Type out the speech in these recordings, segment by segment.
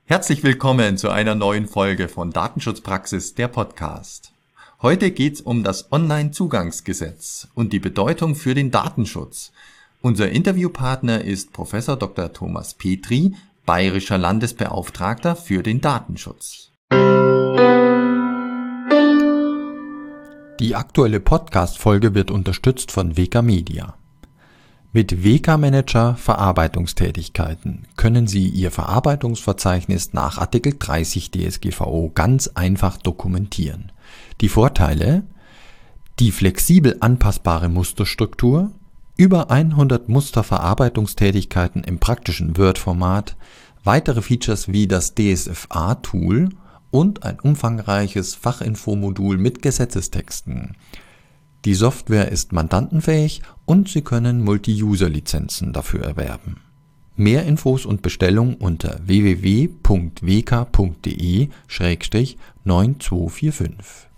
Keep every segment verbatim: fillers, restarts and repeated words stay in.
Herzlich willkommen zu einer neuen Folge von Datenschutzpraxis, der Podcast. Heute geht's um das Online-Zugangsgesetz und die Bedeutung für den Datenschutz. Unser Interviewpartner ist Professor Doktor Thomas Petri, Bayerischer Landesbeauftragter für den Datenschutz. Die aktuelle Podcast-Folge wird unterstützt von W K Media. Mit W K Manager Verarbeitungstätigkeiten können Sie Ihr Verarbeitungsverzeichnis nach Artikel dreißig D S G V O ganz einfach dokumentieren. Die Vorteile: die flexibel anpassbare Musterstruktur, über hundert Musterverarbeitungstätigkeiten im praktischen Word-Format, weitere Features wie das D S F A-Tool und ein umfangreiches Fachinfomodul mit Gesetzestexten. Die Software ist mandantenfähig und Sie können Multi-User-Lizenzen dafür erwerben. Mehr Infos und Bestellung unter w w w punkt w k punkt d e slash neun zwei vier fünf.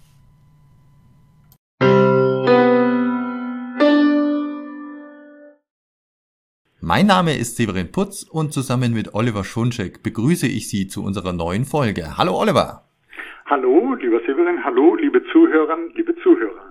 Mein Name ist Severin Putz und zusammen mit Oliver Schunschek begrüße ich Sie zu unserer neuen Folge. Hallo Oliver! Hallo, lieber Severin, hallo, liebe Zuhörerinnen, liebe Zuhörer.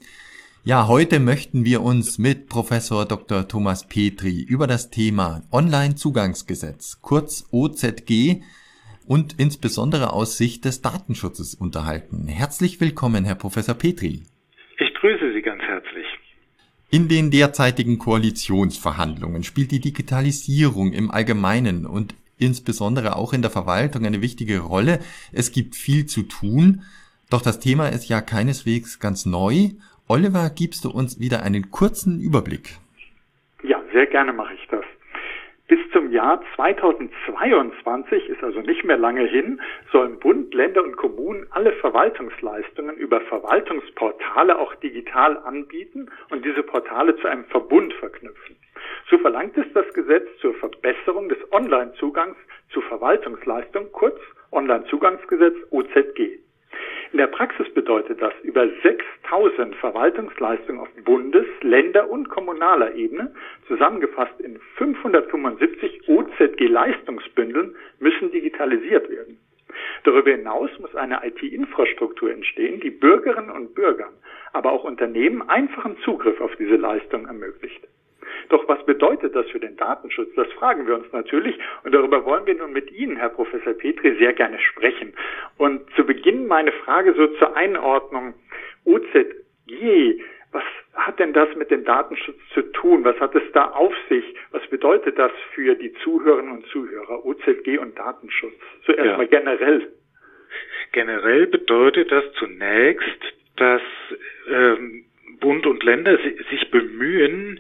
Ja, heute möchten wir uns mit Professor Doktor Thomas Petri über das Thema Online-Zugangsgesetz, kurz O Z G, und insbesondere aus Sicht des Datenschutzes unterhalten. Herzlich willkommen, Herr Professor Petri. Ich grüße Sie ganz herzlich. In den derzeitigen Koalitionsverhandlungen spielt die Digitalisierung im Allgemeinen und insbesondere auch in der Verwaltung eine wichtige Rolle. Es gibt viel zu tun, doch das Thema ist ja keineswegs ganz neu. Oliver, gibst du uns wieder einen kurzen Überblick? Ja, sehr gerne mache ich das. Bis zum Jahr zweitausendzweiundzwanzig, ist also nicht mehr lange hin, sollen Bund, Länder und Kommunen alle Verwaltungsleistungen über Verwaltungsportale auch digital anbieten und diese Portale zu einem Verbund verknüpfen. So verlangt es das Gesetz zur Verbesserung des Online-Zugangs zu Verwaltungsleistungen, kurz Online-Zugangsgesetz O Z G. In der Praxis bedeutet das, über sechstausend Verwaltungsleistungen auf Bundes-, Länder- und kommunaler Ebene, zusammengefasst in fünfhundertfünfundsiebzig O Z G-Leistungsbündeln, müssen digitalisiert werden. Darüber hinaus muss eine I T-Infrastruktur entstehen, die Bürgerinnen und Bürgern, aber auch Unternehmen einfachen Zugriff auf diese Leistungen ermöglicht. Doch was bedeutet das für den Datenschutz? Das fragen wir uns natürlich und darüber wollen wir nun mit Ihnen, Herr Professor Petri, sehr gerne sprechen. Und zu Beginn meine Frage so zur Einordnung. O Z G, was hat denn das mit dem Datenschutz zu tun? Was hat es da auf sich? Was bedeutet das für die Zuhörerinnen und Zuhörer, O Z G und Datenschutz? Zuerst ja. mal generell. Generell bedeutet das zunächst, dass ähm, Bund und Länder sich bemühen,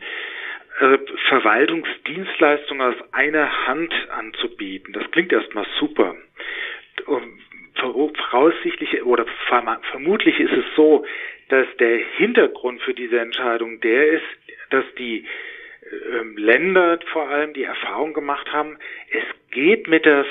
Verwaltungsdienstleistungen aus einer Hand anzubieten. Das klingt erstmal super. Voraussichtlich oder vermutlich ist es so, dass der Hintergrund für diese Entscheidung der ist, dass die ähm, Länder vor allem die Erfahrung gemacht haben, es geht mit der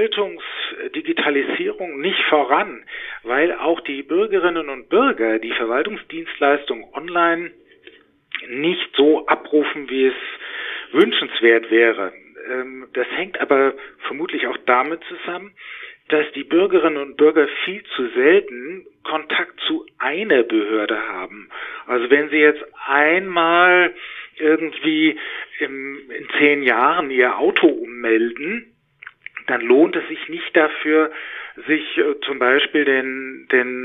Verwaltungsdigitalisierung nicht voran, weil auch die Bürgerinnen und Bürger die Verwaltungsdienstleistung online nicht so abrufen, wie es wünschenswert wäre. Das hängt aber vermutlich auch damit zusammen, dass die Bürgerinnen und Bürger viel zu selten Kontakt zu einer Behörde haben. Also wenn Sie jetzt einmal irgendwie in zehn Jahren Ihr Auto ummelden, dann lohnt es sich nicht dafür, sich zum Beispiel den,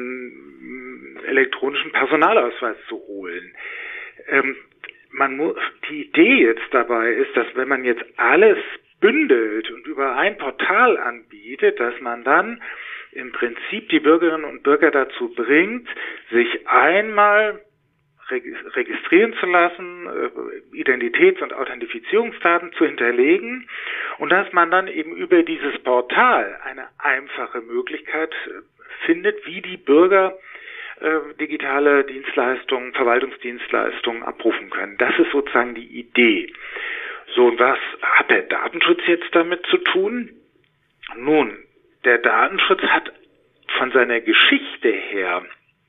den elektronischen Personalausweis zu holen. Ähm, man muss, die Idee jetzt dabei ist, dass wenn man jetzt alles bündelt und über ein Portal anbietet, dass man dann im Prinzip die Bürgerinnen und Bürger dazu bringt, sich einmal registrieren zu lassen, Identitäts- und Authentifizierungsdaten zu hinterlegen und dass man dann eben über dieses Portal eine einfache Möglichkeit findet, wie die Bürger digitale Dienstleistungen, Verwaltungsdienstleistungen abrufen können. Das ist sozusagen die Idee. So, und was hat der Datenschutz jetzt damit zu tun? Nun, der Datenschutz hat von seiner Geschichte her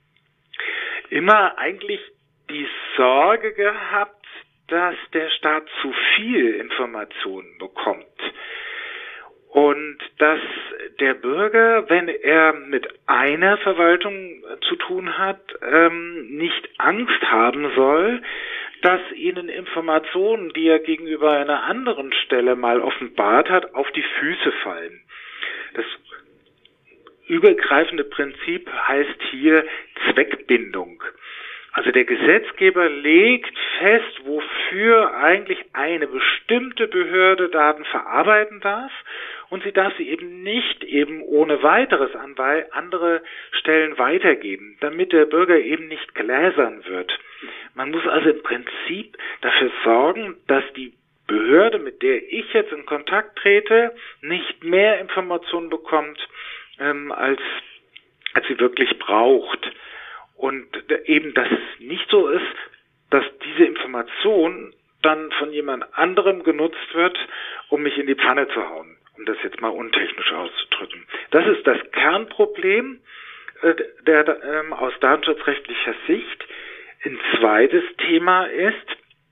immer eigentlich die Sorge gehabt, dass der Staat zu viel Informationen bekommt. Und dass der Bürger, wenn er mit einer Verwaltung zu tun hat, ähm, nicht Angst haben soll, dass ihnen Informationen, die er gegenüber einer anderen Stelle mal offenbart hat, auf die Füße fallen. Das übergreifende Prinzip heißt hier Zweckbindung. Also der Gesetzgeber legt fest, wofür eigentlich eine bestimmte Behörde Daten verarbeiten darf, und sie darf sie eben nicht eben ohne weiteres an andere Stellen weitergeben, damit der Bürger eben nicht gläsern wird. Man muss also im Prinzip dafür sorgen, dass die Behörde, mit der ich jetzt in Kontakt trete, nicht mehr Informationen bekommt, ähm, als, als sie wirklich braucht. Und eben, dass es nicht so ist, dass diese Information dann von jemand anderem genutzt wird, um mich in die Pfanne zu hauen, um das jetzt mal untechnisch auszudrücken. Das ist das Kernproblem äh, der, der, ähm, aus datenschutzrechtlicher Sicht. Ein zweites Thema ist,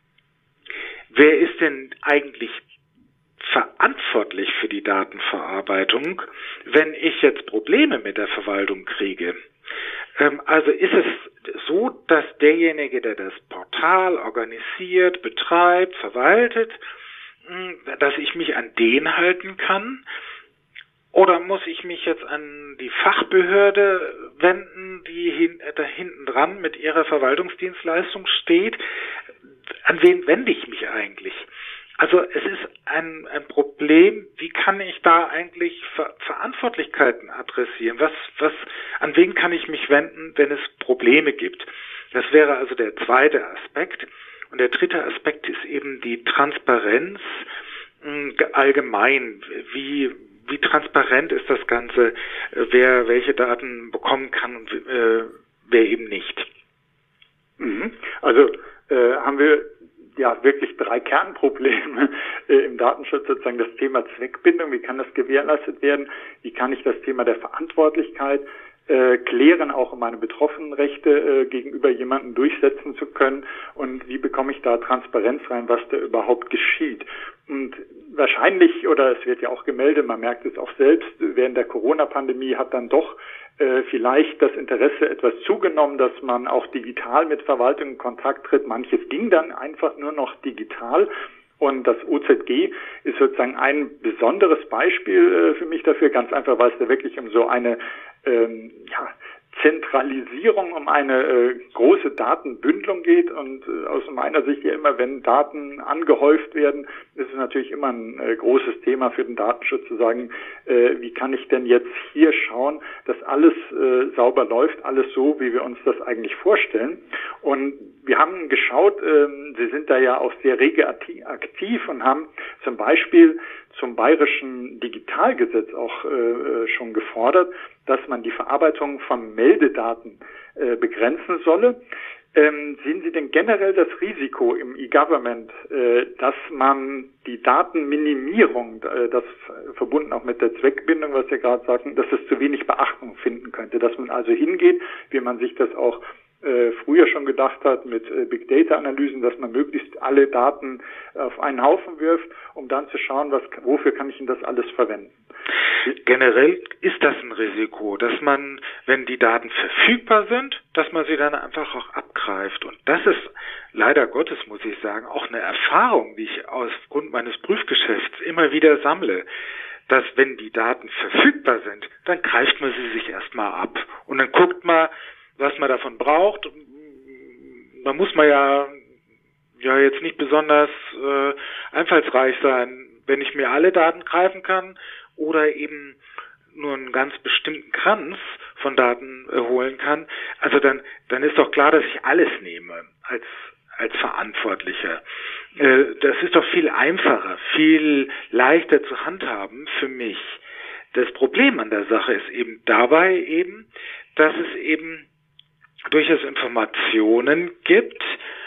wer ist denn eigentlich verantwortlich für die Datenverarbeitung, wenn ich jetzt Probleme mit der Verwaltung kriege? Also ist es so, dass derjenige, der das Portal organisiert, betreibt, verwaltet, dass ich mich an den halten kann? Oder muss ich mich jetzt an die Fachbehörde wenden, die hin, da hinten dran mit ihrer Verwaltungsdienstleistung steht? An wen wende ich mich eigentlich? Also es ist ein, ein Problem, wie kann ich da eigentlich Ver- Verantwortlichkeiten adressieren? Was, was, an wen kann ich mich wenden, wenn es Probleme gibt? Das wäre also der zweite Aspekt. Und der dritte Aspekt ist eben die Transparenz mh, allgemein. Wie, wie transparent ist das Ganze, wer welche Daten bekommen kann und äh, wer eben nicht? Mhm. Also äh, haben wir ja wirklich drei Kernprobleme äh, im Datenschutz, sozusagen das Thema Zweckbindung, wie kann das gewährleistet werden, wie kann ich das Thema der Verantwortlichkeit äh, klären, auch um meine Betroffenenrechte äh, gegenüber jemandem durchsetzen zu können, und wie bekomme ich da Transparenz rein, was da überhaupt geschieht. Und wahrscheinlich, oder es wird ja auch gemeldet, man merkt es auch selbst, während der Corona-Pandemie hat dann doch äh, vielleicht das Interesse etwas zugenommen, dass man auch digital mit Verwaltung in Kontakt tritt. Manches ging dann einfach nur noch digital. Und das O Z G ist sozusagen ein besonderes Beispiel äh, für mich dafür, ganz einfach, weil es da wirklich um so eine ähm, ja, Zentralisierung, um eine äh, große Datenbündelung geht. Und äh, aus meiner Sicht ja immer, wenn Daten angehäuft werden, ist es natürlich immer ein äh, großes Thema für den Datenschutz zu sagen, äh, wie kann ich denn jetzt hier schauen, dass alles äh, sauber läuft, alles so, wie wir uns das eigentlich vorstellen. Und wir haben geschaut, äh, Sie sind da ja auch sehr rege aktiv und haben zum Beispiel zum Bayerischen Digitalgesetz auch äh, schon gefordert, dass man die Verarbeitung von Meldedaten äh, begrenzen solle. Ähm, sehen Sie denn generell das Risiko im E-Government, äh, dass man die Datenminimierung, äh, das verbunden auch mit der Zweckbindung, was Sie gerade sagten, dass es zu wenig Beachtung finden könnte, dass man also hingeht, wie man sich das auch äh, früher schon gedacht hat mit äh, Big Data Analysen, dass man möglichst alle Daten auf einen Haufen wirft, um dann zu schauen, was, wofür kann ich denn das alles verwenden? Generell ist das ein Risiko, dass man, wenn die Daten verfügbar sind, dass man sie dann einfach auch abgreift. Und das ist leider Gottes, muss ich sagen, auch eine Erfahrung, die ich aufgrund meines Prüfgeschäfts immer wieder sammle, dass wenn die Daten verfügbar sind, dann greift man sie sich erstmal ab. Und dann guckt man, was man davon braucht. Da muss man ja, ja jetzt nicht besonders äh, einfallsreich sein, wenn ich mir alle Daten greifen kann oder eben nur einen ganz bestimmten Kranz von Daten äh, holen kann. Also dann, dann ist doch klar, dass ich alles nehme als als Verantwortlicher. Äh, das ist doch viel einfacher, viel leichter zu handhaben für mich. Das Problem an der Sache ist eben dabei eben, dass es eben durchaus Informationen gibt,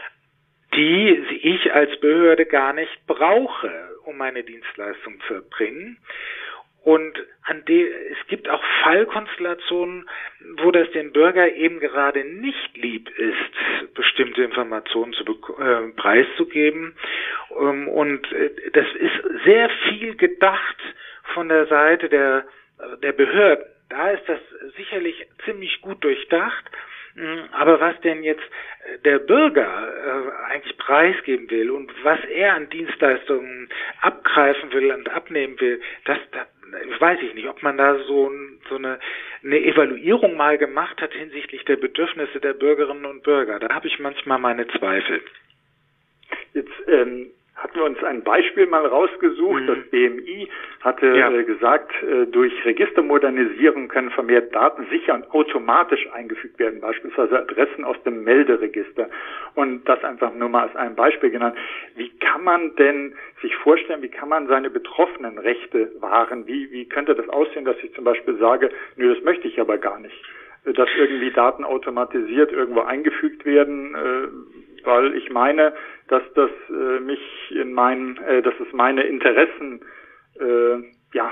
die ich als Behörde gar nicht brauche, um meine Dienstleistung zu erbringen. Und an die, es gibt auch Fallkonstellationen, wo das dem Bürger eben gerade nicht lieb ist, bestimmte Informationen zu äh, preiszugeben. Ähm, und äh, das ist sehr viel gedacht von der Seite der, der Behörden, da ist das sicherlich ziemlich gut durchdacht. Aber was denn jetzt der Bürger äh, eigentlich preisgeben will und was er an Dienstleistungen abgreifen will und abnehmen will, das, das weiß ich nicht, ob man da so, so eine, eine Evaluierung mal gemacht hat hinsichtlich der Bedürfnisse der Bürgerinnen und Bürger. Da habe ich manchmal meine Zweifel. Jetzt ähm, hatten wir uns ein Beispiel mal rausgesucht. Mhm. Das B M I hatte ja. äh, gesagt, äh, durch Registermodernisierung können vermehrt Daten sicher und automatisch eingefügt werden, beispielsweise Adressen aus dem Melderegister. Und das einfach nur mal als ein Beispiel genannt. Wie kann man denn sich vorstellen, wie kann man seine betroffenen Rechte wahren? Wie, wie könnte das aussehen, dass ich zum Beispiel sage, nö, das möchte ich aber gar nicht, dass irgendwie Daten automatisiert irgendwo eingefügt werden, äh, weil ich meine, dass das äh, mich in meinen, äh, dass es meine Interessen äh, ja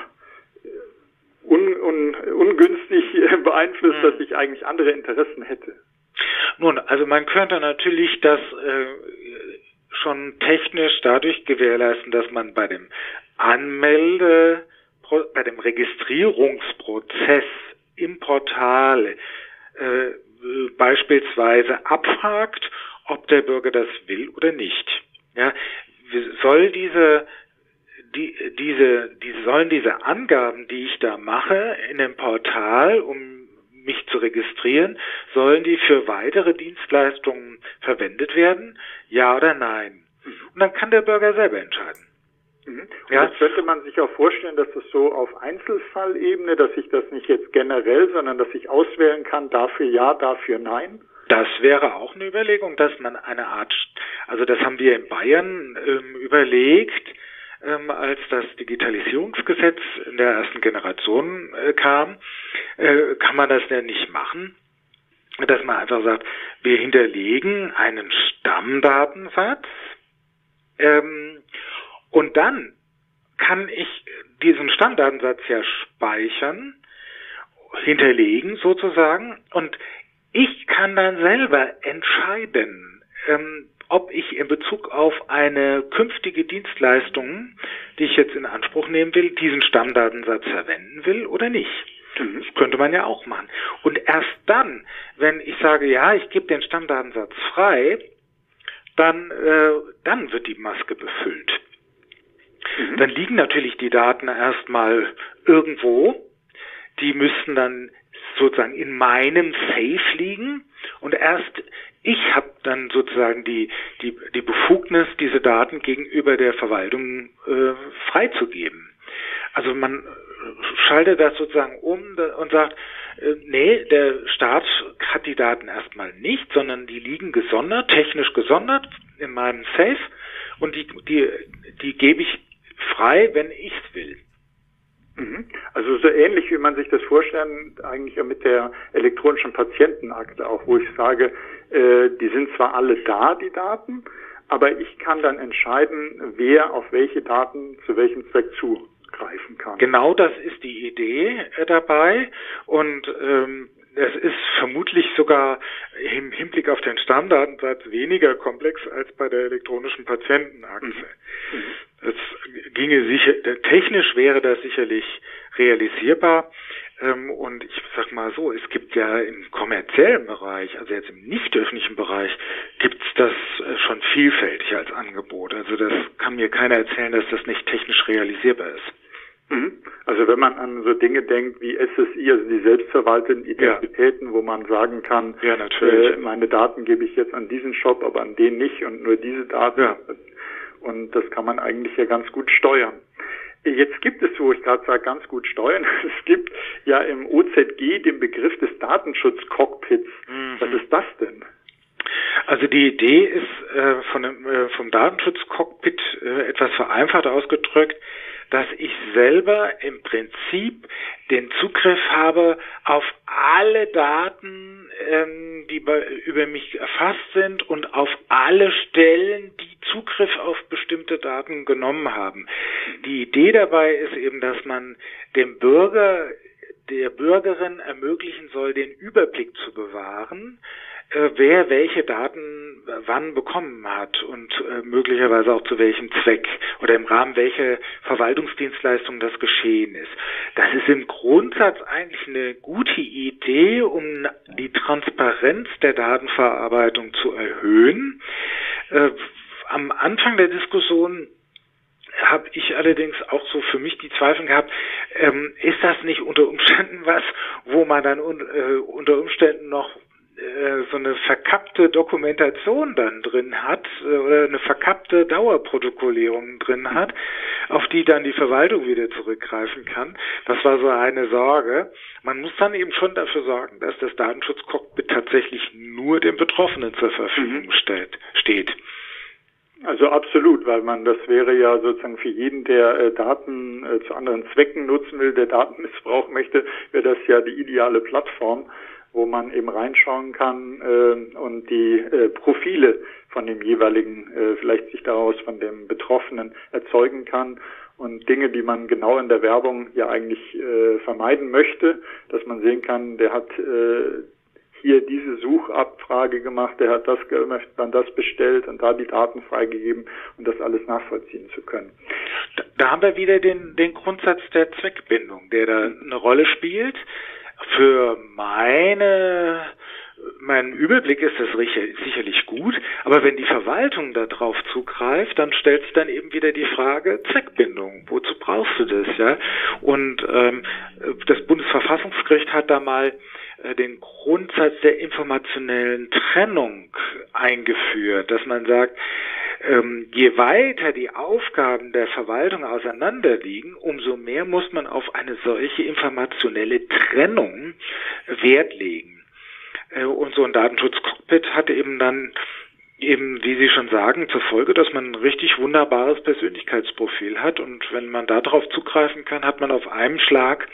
un, un, ungünstig äh, beeinflusst, mhm. dass ich eigentlich andere Interessen hätte. Nun, also man könnte natürlich das äh, schon technisch dadurch gewährleisten, dass man bei dem Anmelde, bei dem Registrierungsprozess im Portal äh, beispielsweise abfragt, ob der Bürger das will oder nicht. Ja, soll diese, die, diese, diese, sollen diese Angaben, die ich da mache in dem Portal, um mich zu registrieren, sollen die für weitere Dienstleistungen verwendet werden? Ja oder nein? Und dann kann der Bürger selber entscheiden. Mhm. Und ja. Das könnte man sich auch vorstellen, dass das so auf Einzelfallebene, dass ich das nicht jetzt generell, sondern dass ich auswählen kann, dafür ja, dafür nein? Das wäre auch eine Überlegung, dass man eine Art, also das haben wir in Bayern ähm, überlegt, ähm, als das Digitalisierungsgesetz in der ersten Generation äh, kam, äh, kann man das denn nicht machen, dass man einfach sagt, wir hinterlegen einen Stammdatensatz, ähm, und dann kann ich diesen Stammdatensatz ja speichern, hinterlegen sozusagen, und ich kann dann selber entscheiden, ähm, ob ich in Bezug auf eine künftige Dienstleistung, die ich jetzt in Anspruch nehmen will, diesen Stammdatensatz verwenden will oder nicht. Das könnte man ja auch machen. Und erst dann, wenn ich sage, ja, ich gebe den Stammdatensatz frei, dann, äh, dann wird die Maske befüllt. Mhm. Dann liegen natürlich die Daten erstmal irgendwo. Die müssten dann sozusagen in meinem Safe liegen, und erst ich habe dann sozusagen die, die, die Befugnis, diese Daten gegenüber der Verwaltung äh, freizugeben. Also man schaltet das sozusagen um und sagt, äh, nee, der Staat hat die Daten erstmal nicht, sondern die liegen gesondert, technisch gesondert in meinem Safe, und die, die, die gebe ich frei, wenn ich es will. Also so ähnlich, wie man sich das vorstellen, eigentlich mit der elektronischen Patientenakte auch, wo ich sage, äh, die sind zwar alle da, die Daten, aber ich kann dann entscheiden, wer auf welche Daten zu welchem Zweck zugreifen kann. Genau, das ist die Idee äh, dabei, und ähm, es ist vermutlich sogar im Hinblick auf den Stammdatensatz weniger komplex als bei der elektronischen Patientenakte. Mhm. Es ginge sicher, technisch wäre das sicherlich realisierbar. Ähm, und ich sag mal so, es gibt ja im kommerziellen Bereich, also jetzt im nicht öffentlichen Bereich, gibt's das äh, schon vielfältig als Angebot. Also das kann mir keiner erzählen, dass das nicht technisch realisierbar ist. Also wenn man an so Dinge denkt wie S S I, also die selbstverwalteten Identitäten, ja. wo man sagen kann, ja, natürlich. Äh, meine Daten gebe ich jetzt an diesen Shop, aber an den nicht, und nur diese Daten. Ja. Und das kann man eigentlich ja ganz gut steuern. Jetzt gibt es, wo ich gerade sage, ganz gut steuern, es gibt ja im O Z G den Begriff des Datenschutzcockpits. Mhm. Was ist das denn? Also die Idee ist äh, von dem, äh, vom Datenschutzcockpit äh, etwas vereinfacht ausgedrückt, dass ich selber im Prinzip den Zugriff habe auf alle Daten, ähm, die bei, über mich erfasst sind, und auf alle Stellen, die Zugriff auf bestimmte Daten genommen haben. Die Idee dabei ist eben, dass man dem Bürger, der Bürgerin ermöglichen soll, den Überblick zu bewahren, äh, wer welche Daten wann bekommen hat und äh, möglicherweise auch zu welchem Zweck oder im Rahmen welcher Verwaltungsdienstleistung das geschehen ist. Das ist im Grundsatz eigentlich eine gute Idee, um die Transparenz der Datenverarbeitung zu erhöhen. Äh, am Anfang der Diskussion habe ich allerdings auch so für mich die Zweifel gehabt, ähm, ist das nicht unter Umständen was, wo man dann un, äh, unter Umständen noch äh, so eine verkappte Dokumentation dann drin hat äh, oder eine verkappte Dauerprotokollierung drin hat, auf die dann die Verwaltung wieder zurückgreifen kann. Das war so eine Sorge. Man muss dann eben schon dafür sorgen, dass das Datenschutzcockpit tatsächlich nur dem Betroffenen zur Verfügung steht. steht. Also absolut, weil man, das wäre ja sozusagen für jeden, der äh, Daten äh, zu anderen Zwecken nutzen will, der Daten missbrauchen möchte, wäre das ja die ideale Plattform, wo man eben reinschauen kann äh, und die äh, Profile von dem jeweiligen, äh, vielleicht sich daraus von dem Betroffenen erzeugen kann und Dinge, die man genau in der Werbung ja eigentlich äh, vermeiden möchte, dass man sehen kann, der hat äh, hier diese Suchabfrage gemacht, der hat das gemacht, dann das bestellt und da die Daten freigegeben und das alles nachvollziehen zu können. Da, da haben wir wieder den, den Grundsatz der Zweckbindung, der da eine Rolle spielt. Für meine, meinen Überblick ist das sicherlich gut, aber wenn die Verwaltung da drauf zugreift, dann stellt sich dann eben wieder die Frage Zweckbindung. Wozu brauchst du das, ja? Und ähm, das Bundesverfassungsgericht hat da mal den Grundsatz der informationellen Trennung eingeführt, dass man sagt, ähm, je weiter die Aufgaben der Verwaltung auseinanderliegen, umso mehr muss man auf eine solche informationelle Trennung Wert legen. Äh, und so ein Datenschutzcockpit hat eben dann eben, wie Sie schon sagen, zur Folge, dass man ein richtig wunderbares Persönlichkeitsprofil hat und wenn man darauf zugreifen kann, hat man auf einem Schlag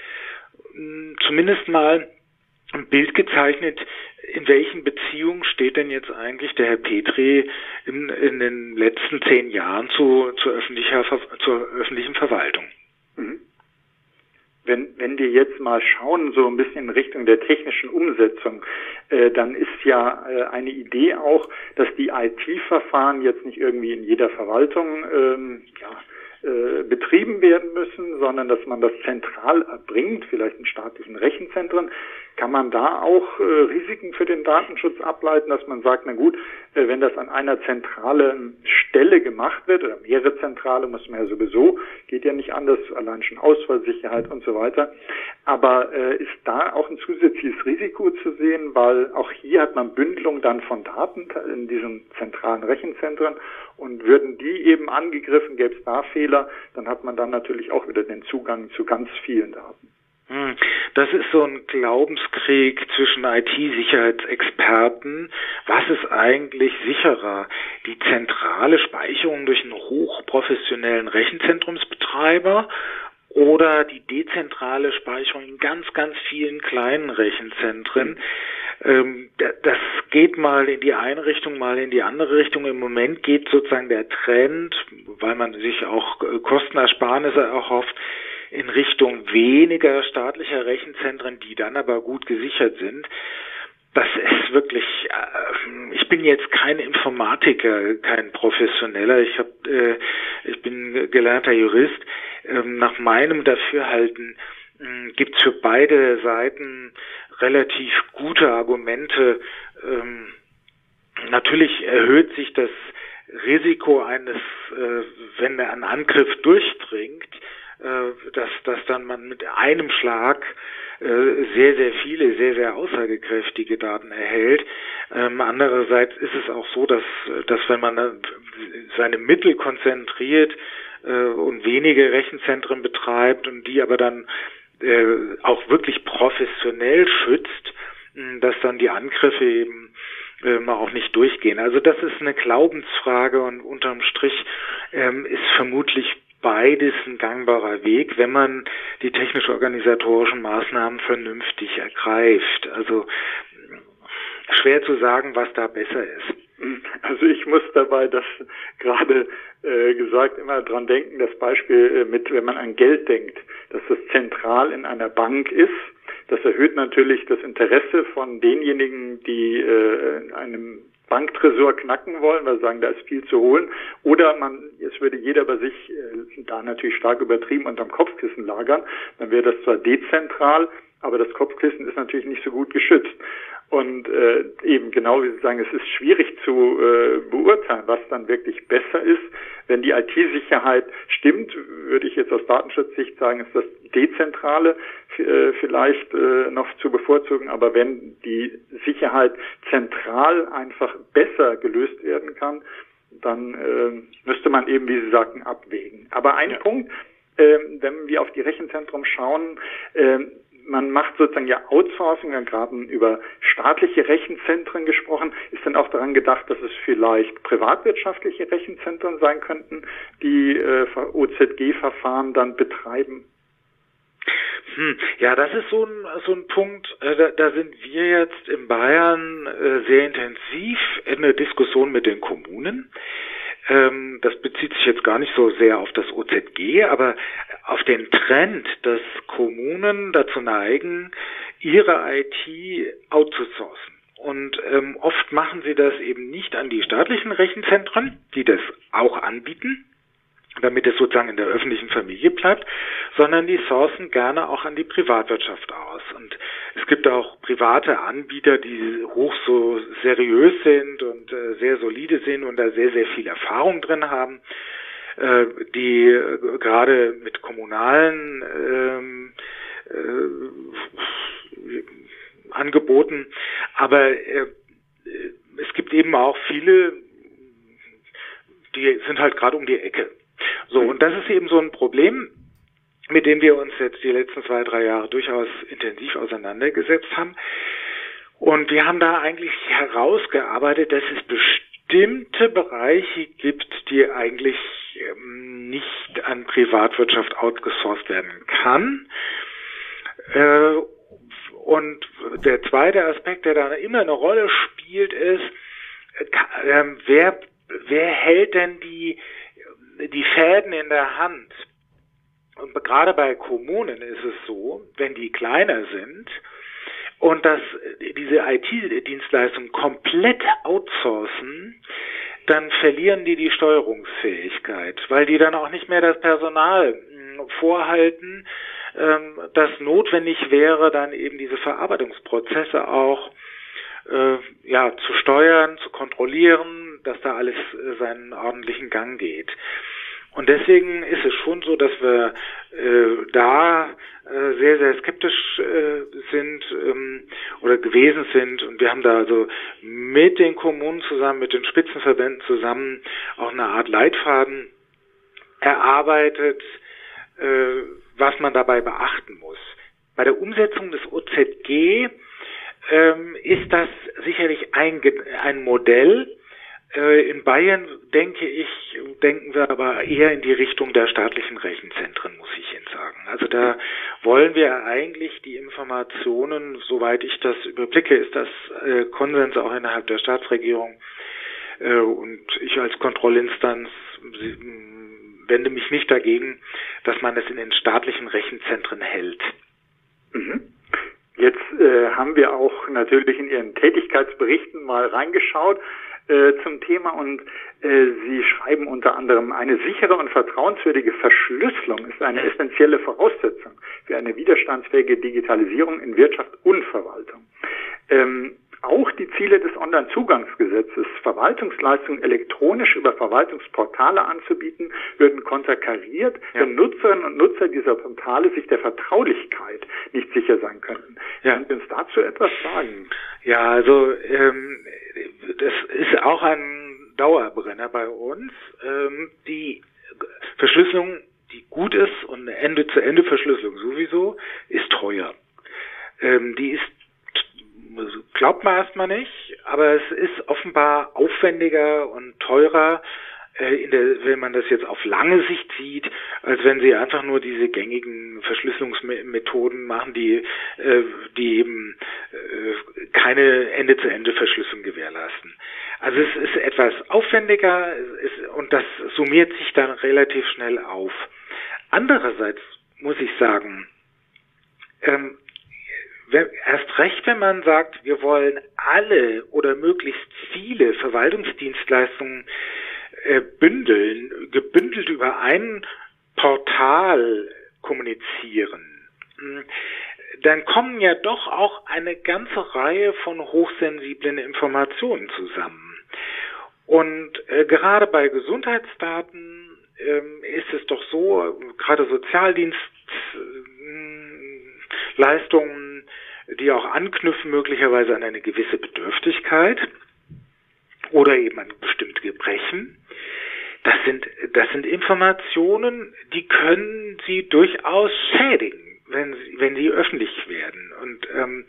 mh, zumindest mal ein Bild gezeichnet, in welchen Beziehungen steht denn jetzt eigentlich der Herr Petri in, in den letzten zehn Jahren zu, zu öffentlicher, zur öffentlichen Verwaltung. Mhm. Wenn, wenn wir jetzt mal schauen, so ein bisschen in Richtung der technischen Umsetzung, äh, dann ist ja äh, eine Idee auch, dass die I T-Verfahren jetzt nicht irgendwie in jeder Verwaltung ähm, ja, äh, betrieben werden müssen, sondern dass man das zentral erbringt, vielleicht in staatlichen Rechenzentren. Kann man da auch äh, Risiken für den Datenschutz ableiten, dass man sagt, na gut, äh, wenn das an einer zentralen Stelle gemacht wird, oder mehrere zentrale, muss man ja sowieso, geht ja nicht anders, allein schon Ausfallsicherheit und so weiter. Aber äh, ist da auch ein zusätzliches Risiko zu sehen, weil auch hier hat man Bündelung dann von Daten in diesen zentralen Rechenzentren und würden die eben angegriffen, gäbe es da Fehler, dann hat man dann natürlich auch wieder den Zugang zu ganz vielen Daten. Das ist so ein Glaubenskrieg zwischen I T-Sicherheitsexperten. Was ist eigentlich sicherer? Die zentrale Speicherung durch einen hochprofessionellen Rechenzentrumsbetreiber oder die dezentrale Speicherung in ganz, ganz vielen kleinen Rechenzentren? Das geht mal in die eine Richtung, mal in die andere Richtung. Im Moment geht sozusagen der Trend, weil man sich auch Kostenersparnisse erhofft, in Richtung weniger staatlicher Rechenzentren, die dann aber gut gesichert sind. Das ist wirklich, äh, ich bin jetzt kein Informatiker, kein Professioneller, ich hab, äh, ich bin gelernter Jurist. Ähm, nach meinem Dafürhalten äh, gibt's für beide Seiten relativ gute Argumente. Ähm, natürlich erhöht sich das Risiko eines, äh, wenn ein Angriff durchdringt, dass, dass dann man mit einem Schlag äh, sehr, sehr viele, sehr, sehr aussagekräftige Daten erhält. Ähm, andererseits ist es auch so, dass, dass wenn man seine Mittel konzentriert äh, und wenige Rechenzentren betreibt und die aber dann äh, auch wirklich professionell schützt, dass dann die Angriffe eben ähm, auch nicht durchgehen. Also das ist eine Glaubensfrage und unterm Strich ähm, ist vermutlich beides ein gangbarer Weg, wenn man die technisch-organisatorischen Maßnahmen vernünftig ergreift. Also schwer zu sagen, was da besser ist. Also ich muss dabei das gerade äh, gesagt immer dran denken, das Beispiel äh, mit, wenn man an Geld denkt, dass das zentral in einer Bank ist, Das erhöht natürlich das Interesse von denjenigen, die äh, einem Banktresor knacken wollen, weil sie sagen, da ist viel zu holen. Oder man, es würde jeder bei sich äh, da natürlich stark übertrieben unterm Kopfkissen lagern. Dann wäre das zwar dezentral, aber das Kopfkissen ist natürlich nicht so gut geschützt. Und äh, eben genau wie Sie sagen, es ist schwierig zu äh, beurteilen, was dann wirklich besser ist. Wenn die I T-Sicherheit stimmt, würde ich jetzt aus Datenschutzsicht sagen, ist das Dezentrale äh, vielleicht äh, noch zu bevorzugen. Aber wenn die Sicherheit zentral einfach besser gelöst werden kann, dann äh, müsste man eben, wie Sie sagten, abwägen. Aber ein ja. Punkt, äh, wenn wir auf die Rechenzentren schauen, äh, man macht sozusagen ja Outsourcing, wir haben gerade über staatliche Rechenzentren gesprochen. Ist denn auch daran gedacht, dass es vielleicht privatwirtschaftliche Rechenzentren sein könnten, die äh, O Z G-Verfahren dann betreiben? Hm, ja, das ist so ein, so ein Punkt, äh, da, da sind wir jetzt in Bayern äh, sehr intensiv in der Diskussion mit den Kommunen. Ähm, das bezieht sich jetzt gar nicht so sehr auf das O Z G, aber auf den Trend, dass Kommunen dazu neigen, ihre I T outzusourcen. Und ähm, oft machen sie das eben nicht an die staatlichen Rechenzentren, die das auch anbieten, damit es sozusagen in der öffentlichen Familie bleibt, sondern die sourcen gerne auch an die Privatwirtschaft aus. Und es gibt auch private Anbieter, die hoch so seriös sind und äh, sehr solide sind und da sehr, sehr viel Erfahrung drin haben, äh, die äh, gerade mit kommunalen ähm, äh, Angeboten, aber äh, es gibt eben auch viele, die sind halt gerade um die Ecke. So, und das ist eben so ein Problem, mit dem wir uns jetzt die letzten zwei, drei Jahre durchaus intensiv auseinandergesetzt haben. Und wir haben da eigentlich herausgearbeitet, dass es bestimmte Bereiche gibt, die eigentlich ähm, nicht an Privatwirtschaft outgesourced werden kann. Äh, und der zweite Aspekt, der da immer eine Rolle spielt, ist, äh, wer, wer hält denn die die Fäden in der Hand. Und gerade bei Kommunen ist es so, wenn die kleiner sind und dass diese I T-Dienstleistungen komplett outsourcen, dann verlieren die die Steuerungsfähigkeit, weil die dann auch nicht mehr das Personal vorhalten, das notwendig wäre, dann eben diese Verarbeitungsprozesse auch äh, ja zu steuern, zu kontrollieren, dass da alles äh, seinen ordentlichen Gang geht. Und deswegen ist es schon so, dass wir äh, da äh, sehr, sehr skeptisch äh, sind ähm, oder gewesen sind. Und wir haben da also mit den Kommunen zusammen, mit den Spitzenverbänden zusammen auch eine Art Leitfaden erarbeitet, äh, was man dabei beachten muss. Bei der Umsetzung des O Z G ähm, ist das sicherlich ein, ein Modell. Äh, in Bayern denke ich, denken wir aber eher in die Richtung der staatlichen Rechenzentren, muss ich Ihnen sagen. Also da wollen wir eigentlich die Informationen, soweit ich das überblicke, ist das äh, Konsens auch innerhalb der Staatsregierung. Äh, und ich als Kontrollinstanz wende mich nicht dagegen, dass man es in den staatlichen Rechenzentren hält. Mhm. Jetzt äh, haben wir auch natürlich in Ihren Tätigkeitsberichten mal reingeschaut äh, zum Thema und äh, Sie schreiben unter anderem, eine sichere und vertrauenswürdige Verschlüsselung ist eine essentielle Voraussetzung für eine widerstandsfähige Digitalisierung in Wirtschaft und Verwaltung. Ähm, Auch die Ziele des Onlinezugangsgesetzes, Verwaltungsleistungen elektronisch über Verwaltungsportale anzubieten, würden konterkariert, ja. wenn Nutzerinnen und Nutzer dieser Portale sich der Vertraulichkeit nicht sicher sein könnten. Ja. Können Sie uns dazu etwas sagen? Ja, also ähm, das ist auch ein Dauerbrenner bei uns. Ähm, die Verschlüsselung, die gut ist und eine Ende-zu-Ende-Verschlüsselung sowieso, ist teuer. Ähm, die ist Glaubt man erstmal nicht, aber es ist offenbar aufwendiger und teurer, äh, in der, wenn man das jetzt auf lange Sicht sieht, als wenn sie einfach nur diese gängigen Verschlüsselungsmethoden machen, die, äh, die eben äh, keine Ende-zu-Ende-Verschlüsselung gewährleisten. Also es ist etwas aufwendiger es, und das summiert sich dann relativ schnell auf. Andererseits muss ich sagen, ähm, wenn, erst recht, wenn man sagt, wir wollen alle oder möglichst viele Verwaltungsdienstleistungen äh, bündeln, gebündelt über ein Portal kommunizieren, dann kommen ja doch auch eine ganze Reihe von hochsensiblen Informationen zusammen. Und äh, gerade bei Gesundheitsdaten ähm, ist es doch so, gerade Sozialdienstleistungen, die auch anknüpfen möglicherweise an eine gewisse Bedürftigkeit oder eben an bestimmte Gebrechen, das sind, das sind Informationen, die können Sie durchaus schädigen, wenn sie, wenn sie öffentlich werden. Und ähm,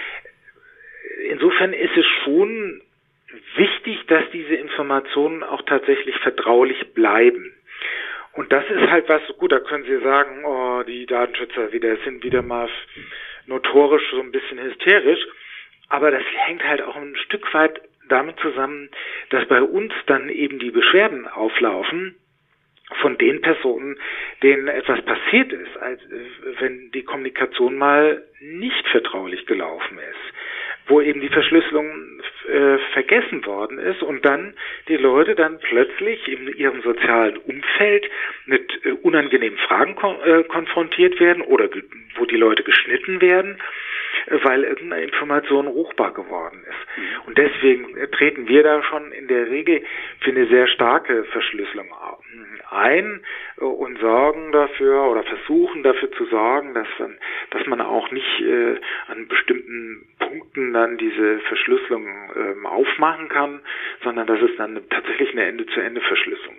insofern ist es schon wichtig, dass diese Informationen auch tatsächlich vertraulich bleiben. Und das ist halt was, gut, da können Sie sagen, oh, die Datenschützer wieder sind wieder mal notorisch so ein bisschen hysterisch, aber das hängt halt auch ein Stück weit damit zusammen, dass bei uns dann eben die Beschwerden auflaufen von den Personen, denen etwas passiert ist, als wenn die Kommunikation mal nicht vertraulich gelaufen ist, wo eben die Verschlüsselung äh, vergessen worden ist und dann die Leute dann plötzlich in ihrem sozialen Umfeld mit äh, unangenehmen Fragen kon- äh, konfrontiert werden oder ge- wo die Leute geschnitten werden, äh, weil irgendeine Information ruchbar geworden ist. Mhm. Und deswegen äh, treten wir da schon in der Regel für eine sehr starke Verschlüsselung ein äh, und sorgen dafür oder versuchen dafür zu sorgen, dass man, dass man auch nicht äh, an bestimmten Punkten dann diese Verschlüsselung ähm, aufmachen kann, sondern dass es dann tatsächlich eine Ende-zu-Ende-Verschlüsselung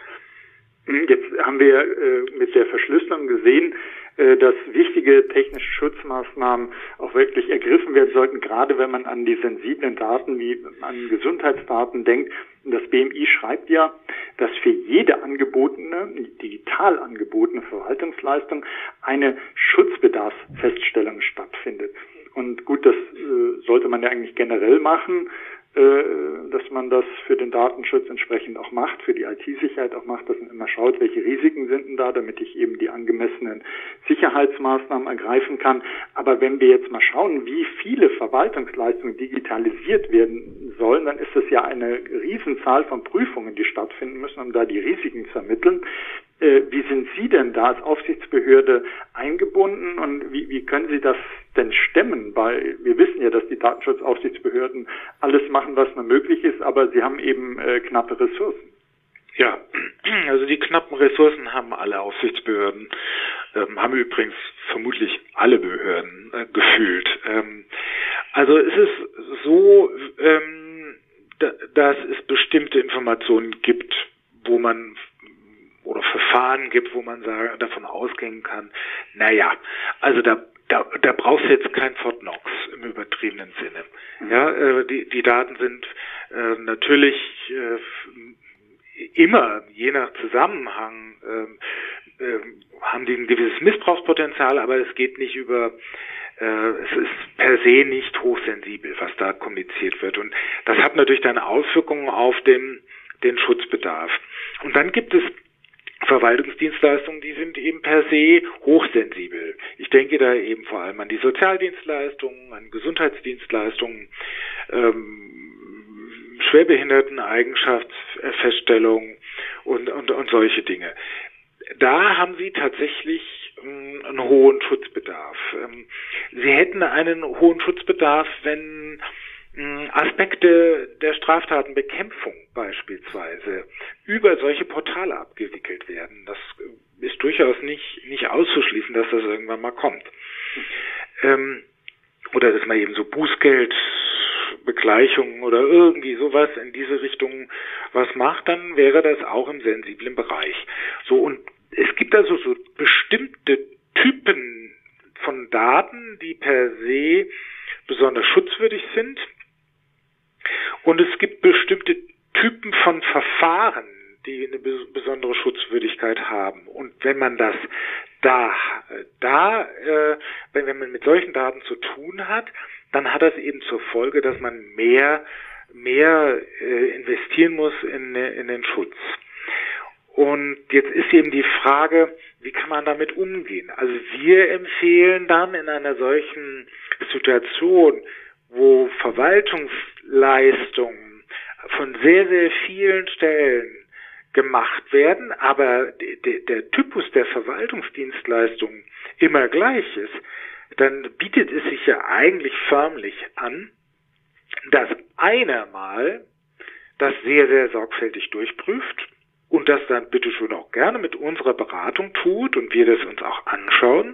ist. Jetzt haben wir äh, mit der Verschlüsselung gesehen, äh, dass wichtige technische Schutzmaßnahmen auch wirklich ergriffen werden sollten, gerade wenn man an die sensiblen Daten wie an Gesundheitsdaten denkt. Und das B M I schreibt ja, dass für jede angebotene, digital angebotene Verwaltungsleistung eine Schutzbedarfsfeststellung stattfindet. Und gut, das äh, sollte man ja eigentlich generell machen, äh, dass man das für den Datenschutz entsprechend auch macht, für die I T-Sicherheit auch macht, dass man immer schaut, welche Risiken sind denn da, damit ich eben die angemessenen Sicherheitsmaßnahmen ergreifen kann. Aber wenn wir jetzt mal schauen, wie viele Verwaltungsleistungen digitalisiert werden sollen, dann ist es ja eine Riesenzahl von Prüfungen, die stattfinden müssen, um da die Risiken zu ermitteln. Wie sind Sie denn da als Aufsichtsbehörde eingebunden und wie, wie können Sie das denn stemmen? Weil wir wissen ja, dass die Datenschutzaufsichtsbehörden alles machen, was nur möglich ist, aber sie haben eben äh, knappe Ressourcen. Ja, also die knappen Ressourcen haben alle Aufsichtsbehörden, ähm, haben übrigens vermutlich alle Behörden äh, gefühlt. Ähm, also es ist so, ähm, da, dass es bestimmte Informationen gibt, wo man oder Verfahren gibt, wo man sagen, davon ausgehen kann, naja, also da, da, da brauchst du jetzt kein Fort Knox im übertriebenen Sinne. Mhm. Ja, äh, die, die Daten sind äh, natürlich äh, immer, je nach Zusammenhang, äh, äh, haben die ein gewisses Missbrauchspotenzial, aber es geht nicht über, äh, es ist per se nicht hochsensibel, was da kommuniziert wird. Und das hat natürlich dann Auswirkungen auf den, den Schutzbedarf. Und dann gibt es Verwaltungsdienstleistungen, die sind eben per se hochsensibel. Ich denke da eben vor allem an die Sozialdienstleistungen, an Gesundheitsdienstleistungen, ähm, Schwerbehinderteneigenschaftsfeststellung und, und, und solche Dinge. Da haben Sie tatsächlich ähm, einen hohen Schutzbedarf. Ähm, Sie hätten einen hohen Schutzbedarf, wenn Aspekte der Straftatenbekämpfung beispielsweise über solche Portale abgewickelt werden. Das ist durchaus nicht nicht auszuschließen, dass das irgendwann mal kommt. Ähm, oder dass man eben so Bußgeldbegleichungen oder irgendwie sowas in diese Richtung was macht, dann wäre das auch im sensiblen Bereich. So, und es gibt also so bestimmte Typen von Daten, die per se besonders schutzwürdig sind. Und es gibt bestimmte Typen von Verfahren, die eine besondere Schutzwürdigkeit haben. Und wenn man das da, da, äh, wenn, wenn man mit solchen Daten zu tun hat, dann hat das eben zur Folge, dass man mehr, mehr äh, investieren muss in, in den Schutz. Und jetzt ist eben die Frage, wie kann man damit umgehen? Also wir empfehlen dann in einer solchen Situation, wo Verwaltungsleistungen von sehr, sehr vielen Stellen gemacht werden, aber de, der Typus der Verwaltungsdienstleistungen immer gleich ist, dann bietet es sich ja eigentlich förmlich an, dass einer mal das sehr, sehr sorgfältig durchprüft und das dann bitteschön auch gerne mit unserer Beratung tut und wir das uns auch anschauen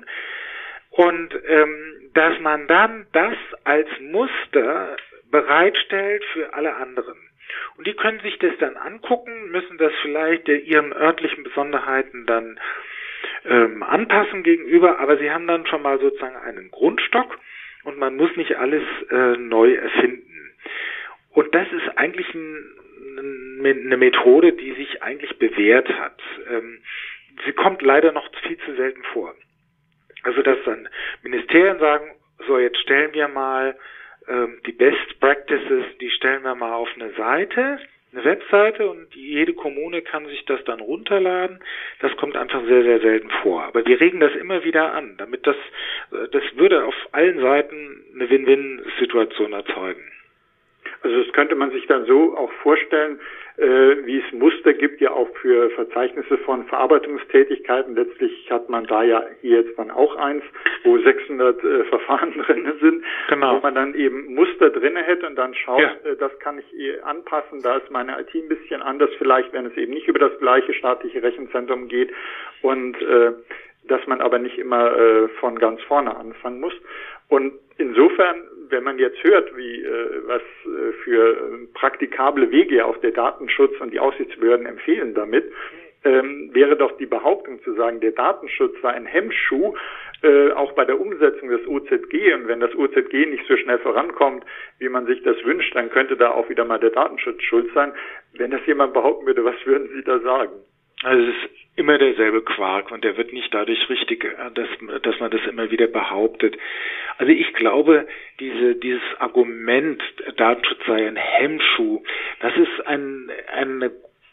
und ähm, dass man dann das als Muster bereitstellt für alle anderen. Und die können sich das dann angucken, müssen das vielleicht ihren örtlichen Besonderheiten dann ähm, anpassen gegenüber, aber sie haben dann schon mal sozusagen einen Grundstock und man muss nicht alles äh, neu erfinden. Und das ist eigentlich ein eine Methode, die sich eigentlich bewährt hat. Ähm, sie kommt leider noch viel zu selten vor. Also, dass dann Ministerien sagen, so, jetzt stellen wir mal ähm, die Best Practices, die stellen wir mal auf eine Seite, eine Webseite und jede Kommune kann sich das dann runterladen. Das kommt einfach sehr, sehr selten vor. Aber wir regen das immer wieder an, damit das, das würde auf allen Seiten eine Win-Win-Situation erzeugen. Also das könnte man sich dann so auch vorstellen, äh, wie es Muster gibt, ja auch für Verzeichnisse von Verarbeitungstätigkeiten. Letztlich hat man da ja hier jetzt dann auch eins, wo sechshundert äh, Verfahren drin sind, genau. Wo man dann eben Muster drinne hätte und dann schaut, ja. äh, das kann ich eh anpassen, da ist meine I T ein bisschen anders vielleicht, wenn es eben nicht über das gleiche staatliche Rechenzentrum geht und äh, dass man aber nicht immer äh, von ganz vorne anfangen muss. Und insofern, wenn man jetzt hört, wie äh, was äh, für äh, praktikable Wege auch der Datenschutz und die Aufsichtsbehörden empfehlen damit, ähm, wäre doch die Behauptung zu sagen, der Datenschutz sei ein Hemmschuh, äh, auch bei der Umsetzung des O Z G. Und wenn das O Z G nicht so schnell vorankommt, wie man sich das wünscht, dann könnte da auch wieder mal der Datenschutz schuld sein. Wenn das jemand behaupten würde, was würden Sie da sagen? Also es ist immer derselbe Quark und der wird nicht dadurch richtig, dass, dass man das immer wieder behauptet. Also ich glaube, diese, dieses Argument, Datenschutz sei ein Hemmschuh, das ist ein, eine,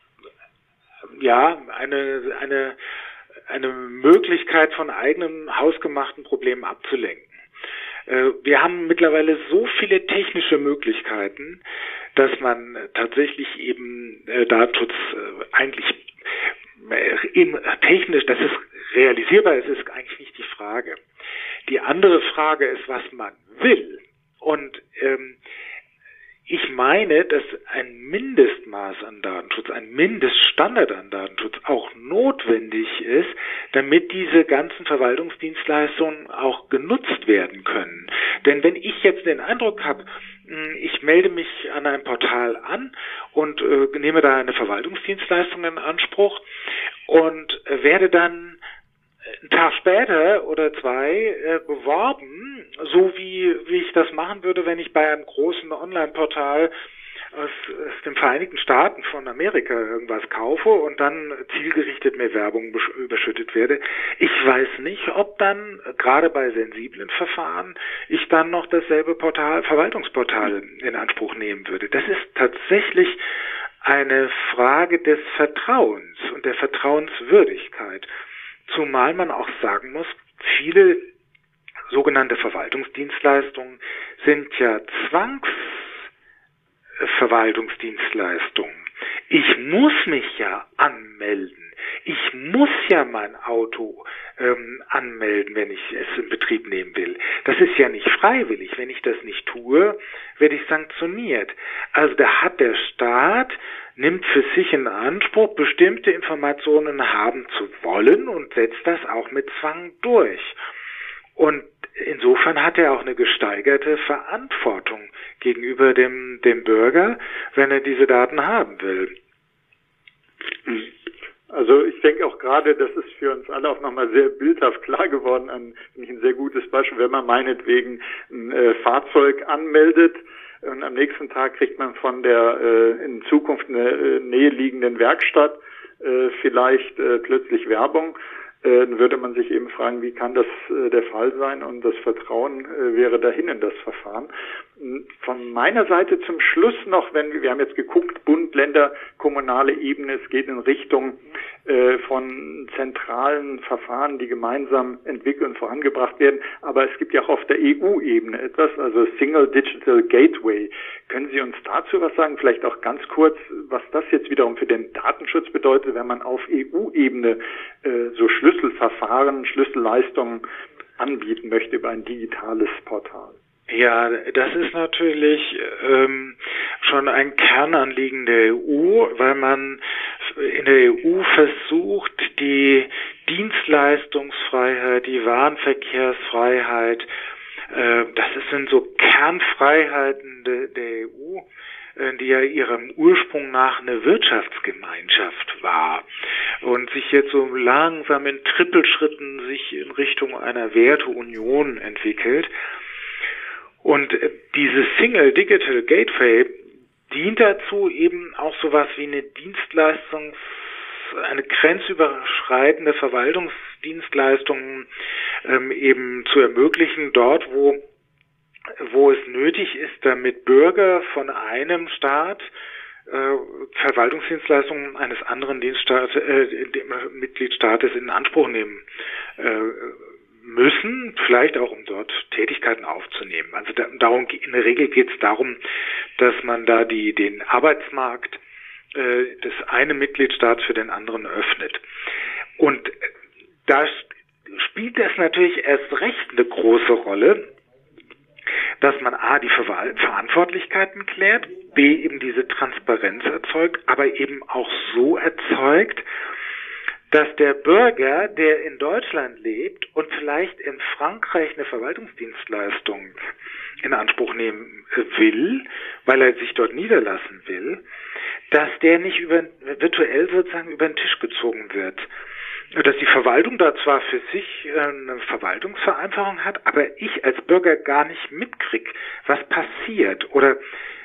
ja, eine, eine, eine Möglichkeit von eigenen hausgemachten Problemen abzulenken. Wir haben mittlerweile so viele technische Möglichkeiten, dass man tatsächlich eben Datenschutz eigentlich eben technisch, das ist realisierbar, es ist eigentlich nicht die Frage. Die andere Frage ist, was man will. Und ähm, ich meine, dass ein Mindestmaß an Datenschutz, ein Mindeststandard an Datenschutz auch notwendig ist, damit diese ganzen Verwaltungsdienstleistungen auch genutzt werden können. Denn wenn ich jetzt den Eindruck habe, ich melde mich an einem Portal an und äh, nehme da eine Verwaltungsdienstleistung in Anspruch und äh, werde dann einen Tag später oder zwei äh, beworben, so wie wie ich das machen würde, wenn ich bei einem großen Online-Portal aus, aus den Vereinigten Staaten von Amerika irgendwas kaufe und dann zielgerichtet mit Werbung überschüttet werde. Ich weiß nicht, ob dann, gerade bei sensiblen Verfahren, ich dann noch dasselbe Portal, Verwaltungsportal in Anspruch nehmen würde. Das ist tatsächlich eine Frage des Vertrauens und der Vertrauenswürdigkeit. Zumal man auch sagen muss, viele sogenannte Verwaltungsdienstleistungen sind ja Zwangsverwaltungsdienstleistungen. Ich muss mich ja anmelden. Ich muss ja mein Auto ähm, anmelden, wenn ich es in Betrieb nehmen will. Das ist ja nicht freiwillig. Wenn ich das nicht tue, werde ich sanktioniert. Also da hat der Staat, nimmt für sich in Anspruch, bestimmte Informationen haben zu wollen und setzt das auch mit Zwang durch. Und insofern hat er auch eine gesteigerte Verantwortung gegenüber dem, dem Bürger, wenn er diese Daten haben will. Also ich denke auch gerade, das ist für uns alle auch nochmal sehr bildhaft klar geworden, ein, ein sehr gutes Beispiel, wenn man meinetwegen ein äh, Fahrzeug anmeldet und am nächsten Tag kriegt man von der äh, in Zukunft eine äh, näheliegenden Werkstatt äh, vielleicht äh, plötzlich Werbung. Dann würde man sich eben fragen, wie kann das äh, der Fall sein? Und das Vertrauen äh, wäre dahin in das Verfahren. von meiner Seite zum Schluss noch, wenn wir, wir haben jetzt geguckt, Bund, Länder, kommunale Ebene, es geht in Richtung äh, von zentralen Verfahren, die gemeinsam entwickelt und vorangebracht werden, aber es gibt ja auch auf der E U-Ebene etwas, also Single Digital Gateway. Können Sie uns dazu was sagen? Vielleicht auch ganz kurz, was das jetzt wiederum für den Datenschutz bedeutet, wenn man auf E U-Ebene äh, so Schlüsselverfahren, Schlüsselleistungen anbieten möchte über ein digitales Portal. Ja, das ist natürlich ähm, schon ein Kernanliegen der E U, weil man in der E U versucht, die Dienstleistungsfreiheit, die Warenverkehrsfreiheit, äh, das sind so Kernfreiheiten de, der E U, äh, die ja ihrem Ursprung nach eine Wirtschaftsgemeinschaft war und sich jetzt so langsam in Trippelschritten sich in Richtung einer Werteunion entwickelt. Und dieses Single Digital Gateway dient dazu, eben auch sowas wie eine Dienstleistungs-, eine grenzüberschreitende Verwaltungsdienstleistung ähm, eben zu ermöglichen, dort wo, wo es nötig ist, damit Bürger von einem Staat äh, Verwaltungsdienstleistungen eines anderen Dienststaat, äh, Mitgliedstaates in Anspruch nehmen äh, müssen, vielleicht auch um dort Tätigkeiten aufzunehmen. Also da, darum, in der Regel geht es darum, dass man da die den Arbeitsmarkt äh, des einen Mitgliedstaats für den anderen öffnet. Und da spielt das natürlich erst recht eine große Rolle, dass man a. die Ver- Verantwortlichkeiten klärt, b. eben diese Transparenz erzeugt, aber eben auch so erzeugt, dass der Bürger, der in Deutschland lebt und vielleicht in Frankreich eine Verwaltungsdienstleistung in Anspruch nehmen will, weil er sich dort niederlassen will, dass der nicht über, virtuell sozusagen über den Tisch gezogen wird. Dass die Verwaltung da zwar für sich eine Verwaltungsvereinfachung hat, aber ich als Bürger gar nicht mitkriege, was passiert. Oder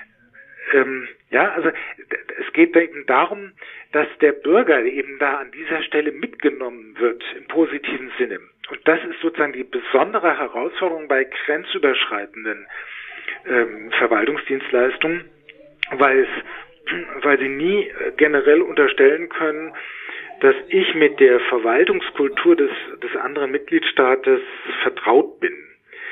ähm, ja, also es geht eben darum, dass der Bürger eben da an dieser Stelle mitgenommen wird im positiven Sinne. Und das ist sozusagen die besondere Herausforderung bei grenzüberschreitenden ähm, Verwaltungsdienstleistungen, weil es, weil sie nie generell unterstellen können, dass ich mit der Verwaltungskultur des, des anderen Mitgliedstaates vertraut bin.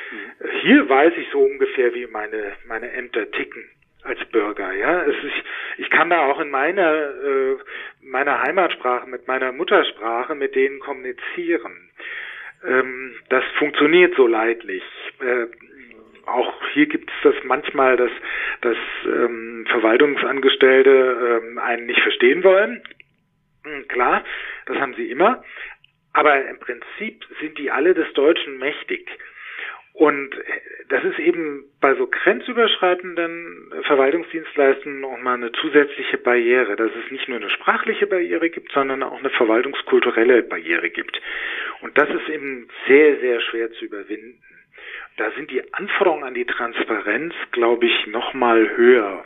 Hier weiß ich so ungefähr, wie meine, meine Ämter ticken als Bürger, ja. Es ist, ich kann da auch in meiner, äh, meiner Heimatsprache, mit meiner Muttersprache mit denen kommunizieren. Ähm, das funktioniert so leidlich. Äh, auch hier gibt es das manchmal, dass, dass ähm, Verwaltungsangestellte ähm, einen nicht verstehen wollen. Hm, klar, das haben sie immer. Aber im Prinzip sind die alle des Deutschen mächtig. Und das ist eben bei so grenzüberschreitenden Verwaltungsdienstleistungen auch mal eine zusätzliche Barriere, dass es nicht nur eine sprachliche Barriere gibt, sondern auch eine verwaltungskulturelle Barriere gibt. Und das ist eben sehr, sehr schwer zu überwinden. Da sind die Anforderungen an die Transparenz, glaube ich, noch mal höher.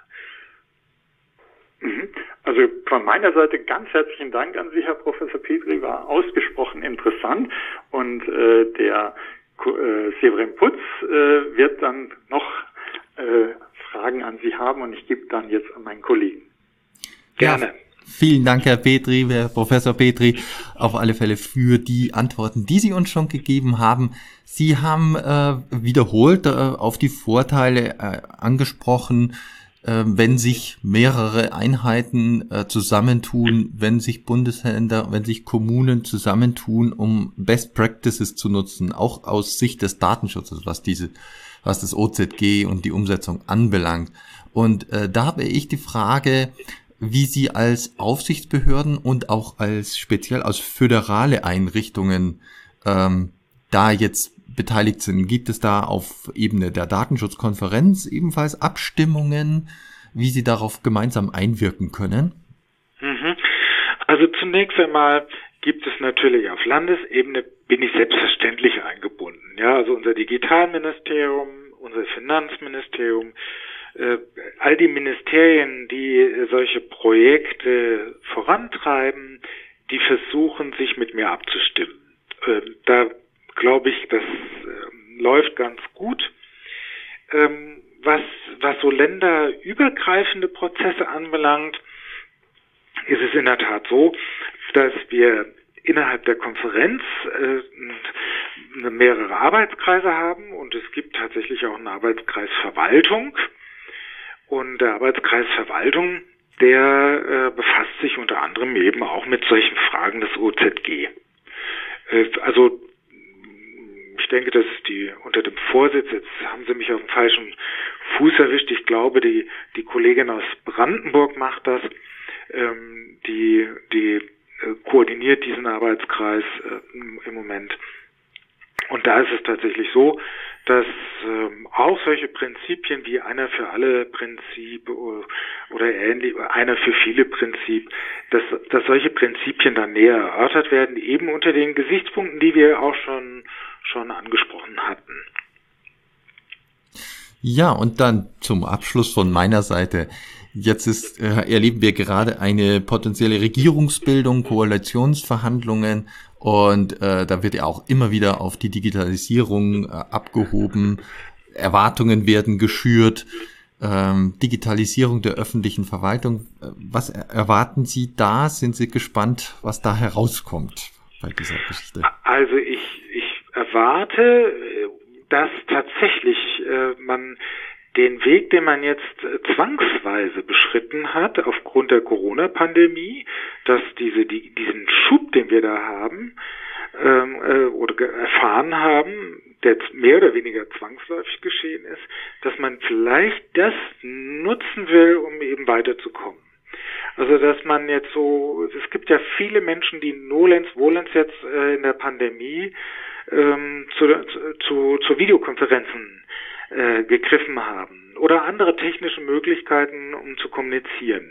Also von meiner Seite ganz herzlichen Dank an Sie, Herr Professor Petri, war ausgesprochen interessant. Und äh, der äh, Severin Putz äh, wird dann noch äh, Fragen an Sie haben und ich gebe dann jetzt an meinen Kollegen. Gerne. Ja, vielen Dank, Herr Petri, Herr Professor Petri, auf alle Fälle für die Antworten, die Sie uns schon gegeben haben. Sie haben äh, wiederholt äh, auf die Vorteile äh, angesprochen, äh, wenn sich mehrere Einheiten äh, zusammentun, wenn sich Bundesländer, wenn sich Kommunen zusammentun, um Best Practices zu nutzen, auch aus Sicht des Datenschutzes, was diese, was das O Z G und die Umsetzung anbelangt. Und äh, da habe ich die Frage, wie Sie als Aufsichtsbehörden und auch als speziell als föderale Einrichtungen ähm, da jetzt beteiligt sind. Gibt es da auf Ebene der Datenschutzkonferenz ebenfalls Abstimmungen, wie Sie darauf gemeinsam einwirken können? Also zunächst einmal gibt es natürlich auf Landesebene, bin ich selbstverständlich eingebunden. Ja, also unser Digitalministerium, unser Finanzministerium, äh, all die Ministerien, die solche Projekte vorantreiben, die versuchen, sich mit mir abzustimmen. Äh, da glaube ich, das äh, läuft ganz gut. Ähm, was, was so länderübergreifende Prozesse anbelangt, ist es in der Tat so, dass wir innerhalb der Konferenz äh, mehrere Arbeitskreise haben und es gibt tatsächlich auch einen Arbeitskreis Verwaltung. Und der Arbeitskreis Verwaltung, der äh, befasst sich unter anderem eben auch mit solchen Fragen des O Z G. Äh, also ich denke, dass die unter dem Vorsitz, jetzt haben Sie mich auf dem falschen Fuß erwischt, ich glaube, die die Kollegin aus Brandenburg macht das, ähm, die die äh, koordiniert diesen Arbeitskreis äh, im Moment. Und da ist es tatsächlich so, dass ähm, auch solche Prinzipien wie einer für alle Prinzip oder ähnlich, einer für viele Prinzip, dass, dass solche Prinzipien dann näher erörtert werden, eben unter den Gesichtspunkten, die wir auch schon, schon angesprochen hatten. Ja, und dann zum Abschluss von meiner Seite. Jetzt ist, äh, erleben wir gerade eine potenzielle Regierungsbildung, Koalitionsverhandlungen und äh, da wird ja auch immer wieder auf die Digitalisierung äh, abgehoben. Erwartungen werden geschürt. Ähm, Digitalisierung der öffentlichen Verwaltung. Was erwarten Sie da? Sind Sie gespannt, was da herauskommt bei dieser Geschichte? Also ich, ich erwarte, dass tatsächlich äh, man den Weg, den man jetzt zwangsweise beschritten hat aufgrund der Corona-Pandemie, dass diese die, diesen Schub, den wir da haben ähm, äh, oder erfahren haben, der mehr oder weniger zwangsläufig geschehen ist, dass man vielleicht das nutzen will, um eben weiterzukommen. Also dass man jetzt so, es gibt ja viele Menschen, die nolens volens jetzt äh, in der Pandemie ähm, zu, zu, zu Videokonferenzen Äh, gegriffen haben oder andere technische Möglichkeiten, um zu kommunizieren.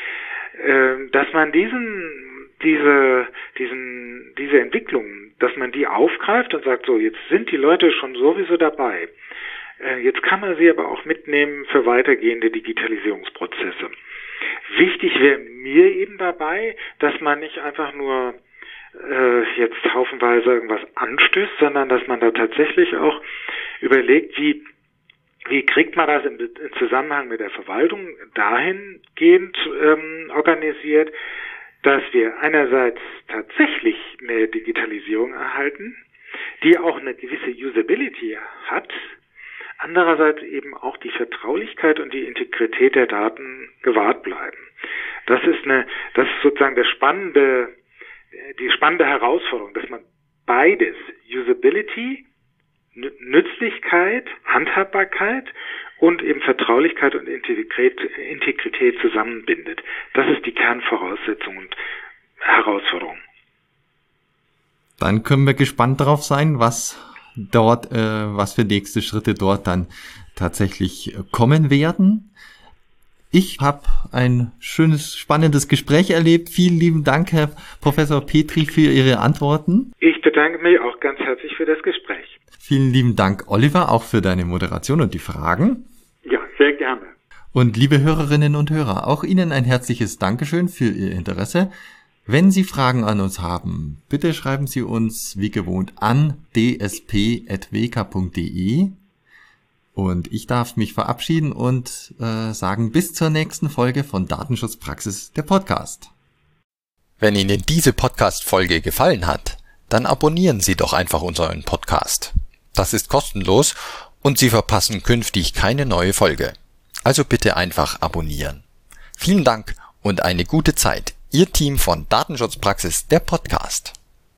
Äh, dass man diesen, diese, diesen, diese Entwicklung, dass man die aufgreift und sagt, so, jetzt sind die Leute schon sowieso dabei. Äh, jetzt kann man sie aber auch mitnehmen für weitergehende Digitalisierungsprozesse. Wichtig wäre mir eben dabei, dass man nicht einfach nur äh, jetzt haufenweise irgendwas anstößt, sondern dass man da tatsächlich auch überlegt, wie Wie kriegt man das im, im Zusammenhang mit der Verwaltung dahingehend ähm, organisiert, dass wir einerseits tatsächlich eine Digitalisierung erhalten, die auch eine gewisse Usability hat, andererseits eben auch die Vertraulichkeit und die Integrität der Daten gewahrt bleiben. Das ist eine, das ist sozusagen der spannende, die spannende Herausforderung, dass man beides, Usability, Nützlichkeit, Handhabbarkeit und eben Vertraulichkeit und Integrität, Integrität zusammenbindet. Das ist die Kernvoraussetzung und Herausforderung. Dann können wir gespannt darauf sein, was dort, äh, was für nächste Schritte dort dann tatsächlich kommen werden. Ich habe ein schönes, spannendes Gespräch erlebt. Vielen lieben Dank, Herr Professor Petri, für Ihre Antworten. Ich bedanke mich auch ganz herzlich für das Gespräch. Vielen lieben Dank, Oliver, auch für deine Moderation und die Fragen. Ja, sehr gerne. Und liebe Hörerinnen und Hörer, auch Ihnen ein herzliches Dankeschön für Ihr Interesse. Wenn Sie Fragen an uns haben, bitte schreiben Sie uns wie gewohnt an d s p at w k punkt d e. Und ich darf mich verabschieden und äh, sagen bis zur nächsten Folge von Datenschutzpraxis, der Podcast. Wenn Ihnen diese Podcast-Folge gefallen hat, dann abonnieren Sie doch einfach unseren Podcast. Das ist kostenlos und Sie verpassen künftig keine neue Folge. Also bitte einfach abonnieren. Vielen Dank und eine gute Zeit. Ihr Team von Datenschutzpraxis, der Podcast.